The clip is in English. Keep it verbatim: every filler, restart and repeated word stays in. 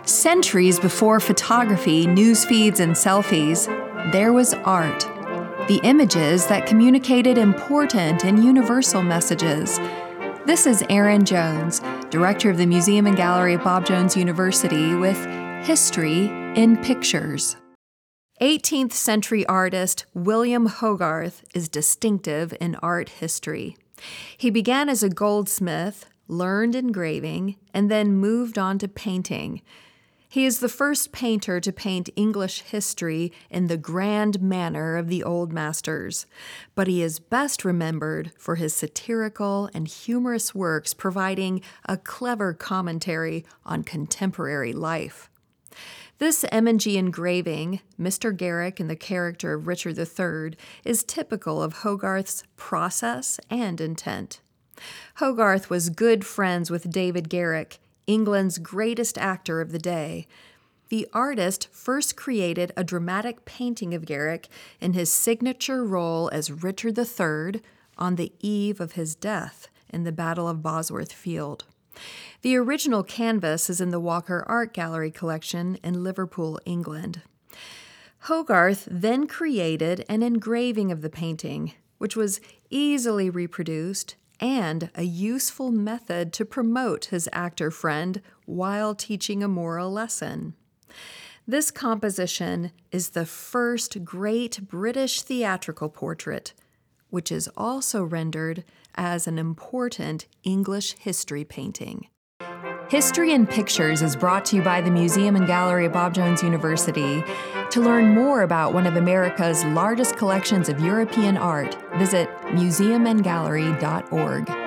Centuries before photography, news feeds, and selfies, there was art. The images that communicated important and universal messages. This is Erin Jones, Director of the Museum and Gallery at Bob Jones University, with History in Pictures. eighteenth century artist William Hogarth is distinctive in art history. He began as a goldsmith, learned engraving, and then moved on to painting. He is the first painter to paint English history in the grand manner of the old masters, but he is best remembered for his satirical and humorous works providing a clever commentary on contemporary life. This M and G engraving, Mister Garrick in the character of Richard the Third, is typical of Hogarth's process and intent. Hogarth was good friends with David Garrick, England's greatest actor of the day. The artist first created a dramatic painting of Garrick in his signature role as Richard the Third on the eve of his death in the Battle of Bosworth Field. The original canvas is in the Walker Art Gallery collection in Liverpool, England. Hogarth then created an engraving of the painting, which was easily reproduced and a useful method to promote his actor friend while teaching a moral lesson. This composition is the first great British theatrical portrait, which is also rendered as an important English history painting. History in Pictures is brought to you by the Museum and Gallery at Bob Jones University. To learn more about one of America's largest collections of European art, visit museum and gallery dot org.